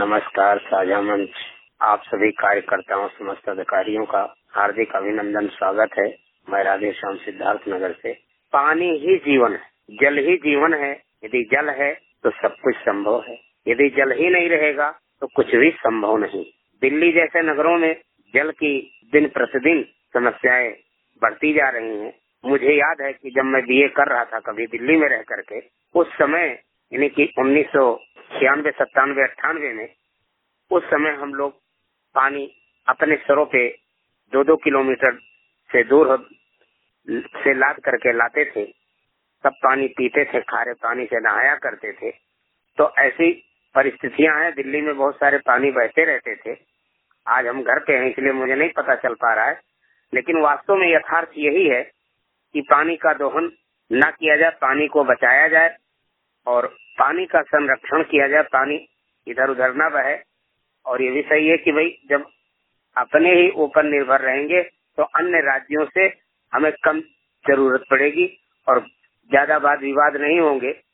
नमस्कार। साझा मंच आप सभी कार्यकर्ताओं समस्त अधिकारियों का हार्दिक अभिनंदन स्वागत है। मैं राधे श्याम सिद्धार्थ नगर से। पानी ही जीवन है, जल ही जीवन है। यदि जल है तो सब कुछ संभव है, यदि जल ही नहीं रहेगा तो कुछ भी संभव नहीं। दिल्ली जैसे नगरों में जल की दिन प्रतिदिन समस्याएं बढ़ती जा रही हैं। मुझे याद है कि जब मैं बीए कर रहा था कभी दिल्ली में रह करके, उस समय यानी कि 1996, 97, 98 में, उस समय हम लोग पानी अपने सरों पे 2-2 किलोमीटर से दूर से लाद करके लाते थे। तब पानी पीते थे, खारे पानी से नहाया करते थे। तो ऐसी परिस्थितियां हैं, दिल्ली में बहुत सारे पानी बहते रहते थे। आज हम घर पे हैं इसलिए मुझे नहीं पता चल पा रहा है, लेकिन वास्तव में यथार्थ यही है कि पानी का दोहन न किया जाए, पानी को बचाया जाए और पानी का संरक्षण किया जाए, पानी इधर उधर न बहे। और ये भी सही है कि भाई जब अपने ही ऊपर निर्भर रहेंगे तो अन्य राज्यों से हमें कम जरूरत पड़ेगी और ज्यादा वाद विवाद नहीं होंगे।